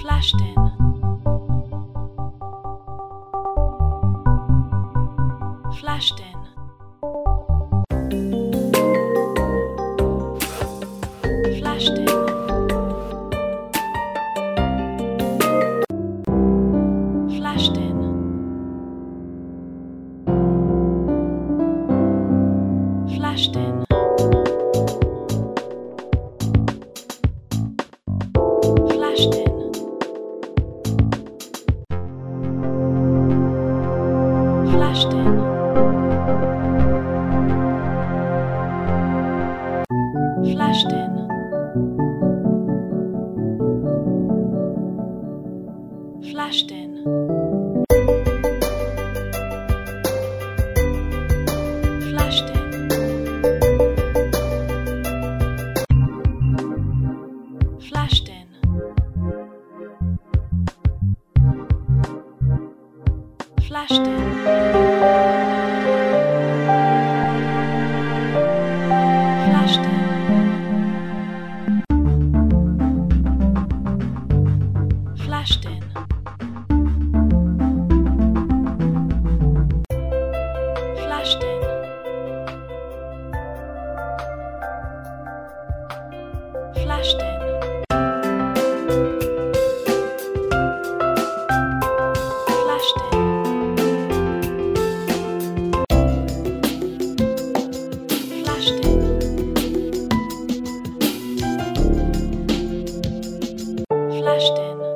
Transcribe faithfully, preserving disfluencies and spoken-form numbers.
Flashed in. Flashed in. Flashed in. Flashed in. Flashed in. Flashed in. Flashed in. Flashed in. Flashed in. Flashed in. Flashed in. Flashed in. Flashed in. Flashed in. Flashed in. Flashed in. Flashed in. Flashed in. Flashed in.